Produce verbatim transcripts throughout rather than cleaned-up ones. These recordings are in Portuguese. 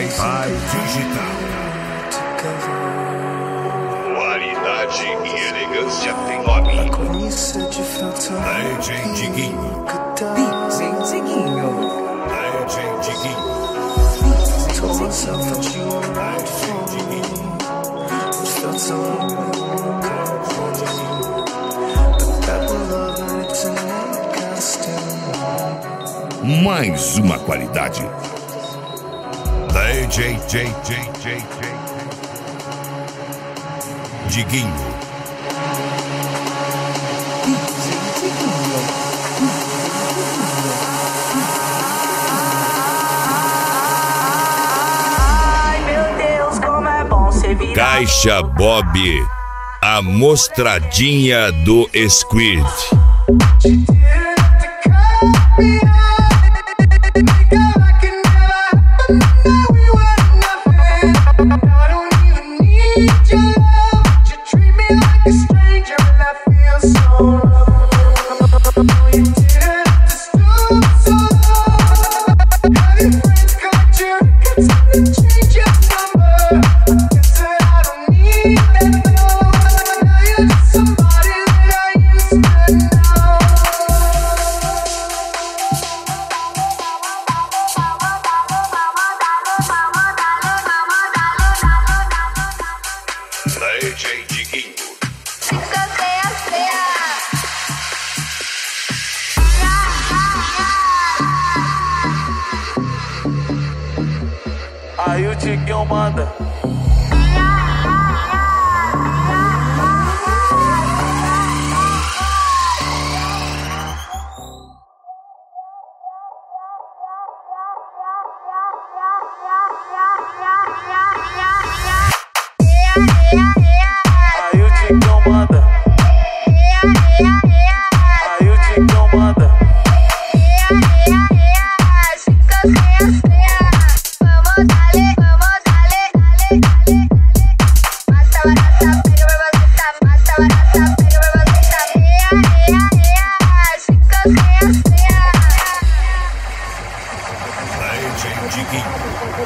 Hi-Fi Digital. Qualidade e elegância tem nome. D J Diguinho. D J Diguinho. D J Diguinho. Mais uma qualidade. D J J J J J Diguinho. Ai meu Deus, como é bom ser vivo. Caixa Bob, a mostradinha do Squid. D J Diguinho. Aí o Diguinho manda. Aí o Diguinho manda. Aí o Diguinho manda. Vamos dale, vamos dale, dale, dale. Massa barata, pega babacita, massa barata, pega babacita. Ea, ea, ea, chica, sea, sea. D J Diguinho.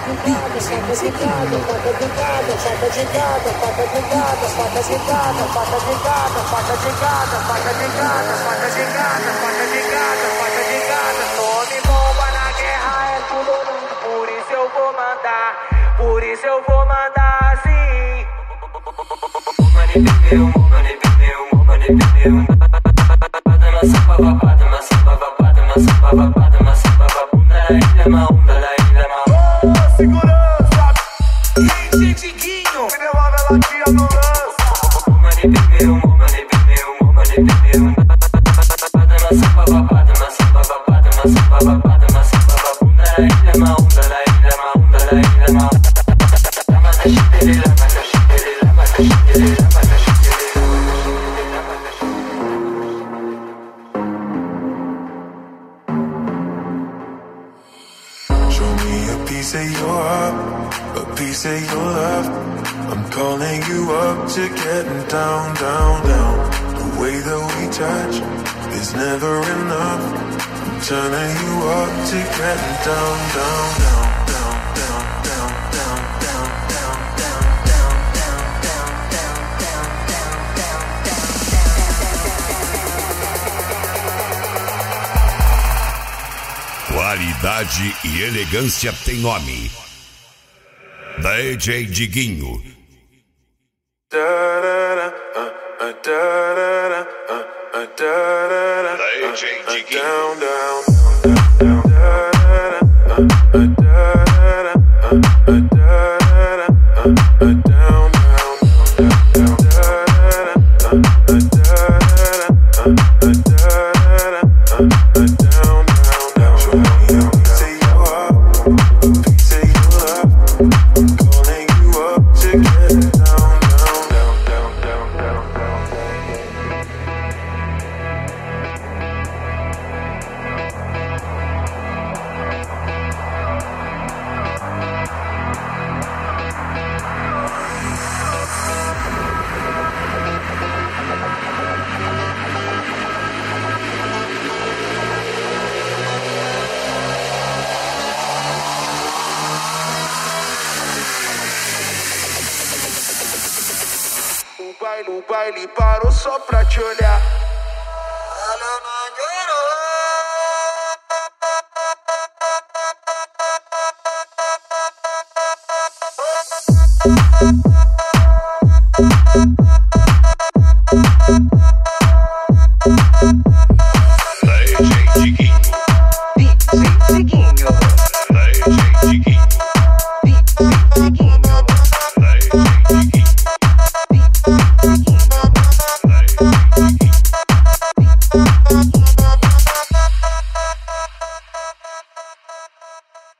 Tome bomba na guerra, é tudo ou nada. Por isso eu vou mandar, por isso eu vou mandar assim. Money bebeu, money bebeu, money bebeu. Bada massa babada, massa babada, massa babada, massa babada. Ilha maunda, ilha maunda. Ô, segurança! D J Diguinho, me devolve a latinha no lance. Money bebeu, money bebeu, money bebeu. Bada massa babada, massa babada, massa babada, massa babada. Ilha maunda, ilha maunda, ilha maunda. Lama da chipele, lama da chipele, lama da chipele, lama da chipele, lama da chipele. Show me a piece of your heart, a piece of your love. I'm calling you up to getting down, down, down. The way that we touch is never enough. I'm turning you up to getting down, down, down, down, down, down, down, down, down, down, down, down. Qualidade e elegância tem nome. D J Diguinho. Da da da, uh, uh, da da da, uh, uh, da da da. D J Diguinho. Down, down, down, down, da da da, uh, uh, da da da, uh, uh, da da da, uh, uh, down, down, down, da da da, uh, uh, da da da, uh, uh, da da da, uh, uh, down, down, down. Show me a piece of your heart, a piece of your love. I'm calling you up to get down, down, down, down, down, down, down. o baile parou só pra te olhar.